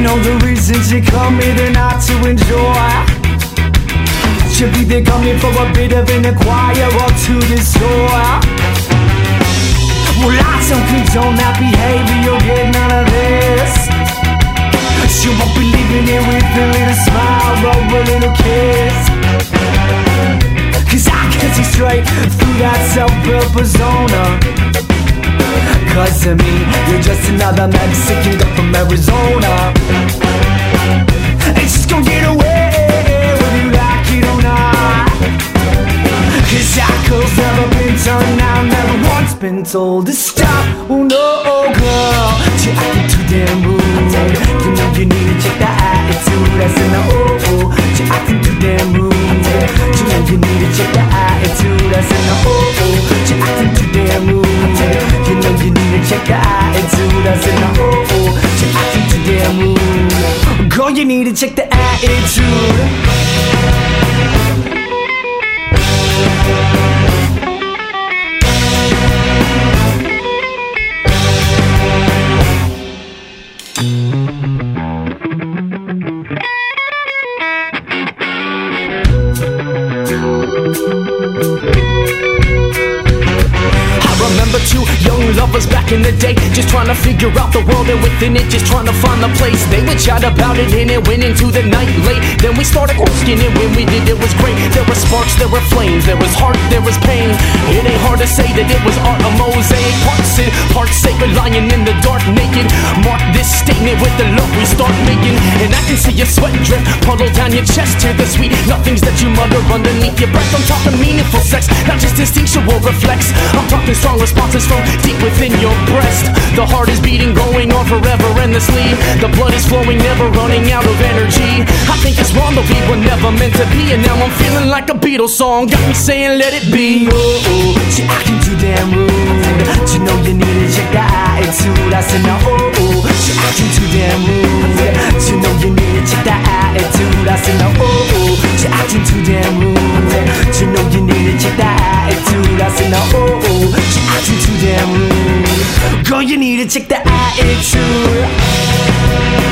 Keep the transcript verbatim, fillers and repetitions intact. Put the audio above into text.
know the reasons you come here not to enjoy. Should be they coming for a bit of an acquire or to destroy. Well, I don't condone that behavior, you'll get none of this. You won't be leaving here with a little smile or a little kiss. Cause I can see straight through that self-built persona. Cause to me, you're just another Mexican guy from Arizona. It's just gonna get away whether you like it or not. Cause cycles never been turned down, never once been told to stop. Oh no, girl, you're acting too damn rude. You know you need to check that attitude. That's in the oh, oh, you're acting too damn rude. You know you need to check that attitude. That's in the oh, oh, you're acting too damn rude. You know you need to check that attitude. That's in the oh, oh, you're acting too damn rude. Girl, you need to check the attitude. Two young lovers back in the day, just trying to figure out the world and within it, just trying to find the place. They would chat about it and it went into the night late. Then we started asking it when we did, it was great. There were sparks, there were flames, there was heart, there was pain. It ain't hard to say that it was art, a mosaic. Parts sin, parts sacred, lying in the dark naked. Mark this statement with the love we start making. And I can see your sweat drip, puddle down your chest. Tear the sweet nothings that you mutter underneath your breath. I'm talking meaningful sex, not just instinctual reflex. I'm talking strong responses from deep within your breast. The heart is beating, going on forever endlessly. The blood is flowing, never running out of energy. I think it's wrong, but we were never meant to be. And now I'm feeling like a Beatles song, got me saying let it be. Oh, oh, she acting too damn rude. You know you need to check that attitude. I said no, oh, oh, she acting too damn rude. You know you need to check that attitude. I said no, oh, oh, she acting too damn rude. You know you need to check that attitude. I said no, oh, oh, she acting too damn rude. Girl, you need to check the attitude.